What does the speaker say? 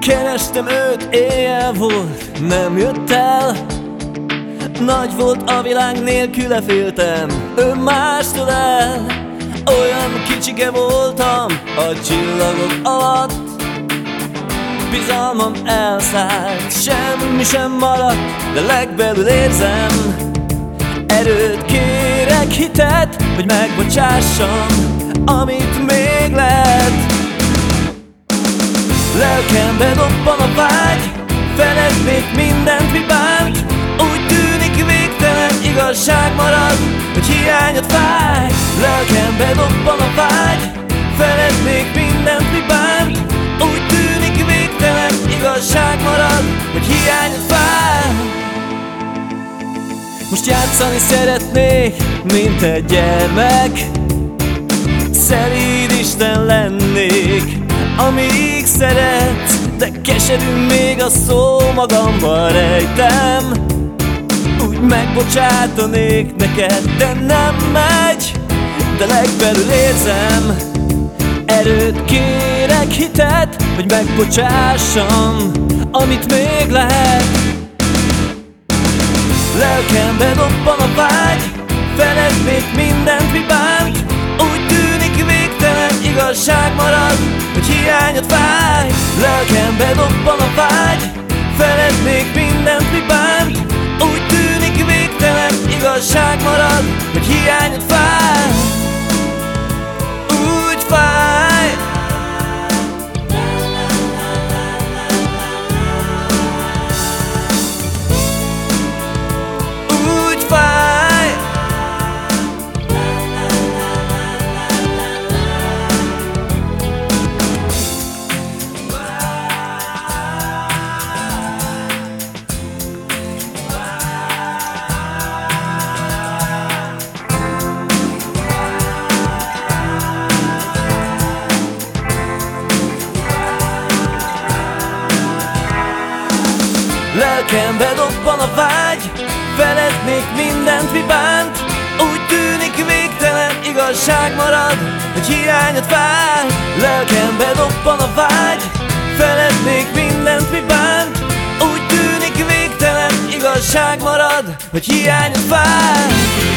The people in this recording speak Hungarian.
Kerestem őt, éjjel volt, nem jött el. Nagy volt a világ, nélküle féltem, ő mástól el. Olyan kicsike voltam a csillagok alatt, bizalmam elszállt, semmi sem maradt, de legbelül érzem, erőt kérek, hitet, hogy megbocsássam, amit még lehet. Lelkembe dobban a vágy, felednék mindent, mi bánt. Úgy tűnik végtelen igazság marad, hogy hiányod fáj. Lelkembe dobban a vágy, felednék mindent, mi bánt. Úgy tűnik végtelen igazság marad, hogy hiányod fáj. Most játszani szeretnék, mint egy gyermek, szelíd Isten lennék, amíg szeretsz, de keserű még a szó, magamban rejtem. Úgy megbocsátanék neked, de nem megy, de legbelül érzem, erőt kérek, hitet, hogy megbocsássam, amit még lehet. Lelkembe dobban a vágy, felednék mindent, mi bánt. Úgy tűnik végtelen igazság marad, hogy hiányod fáj. Lelkembe dobban a vágy, felednék mindent, mi bánt. Úgy tűnik végtelen igazság marad, hogy hiányod fáj. Úgy fáj. Úgy fáj. Lelkembe dobban a vágy, felednék mindent, mi bánt. Úgy tűnik végtelen igazság marad, hogy hiányod fáj. Lelkembe dobban a vágy, felednék mindent, mi bánt. Úgy tűnik végtelen igazság marad, hogy hiányod fáj.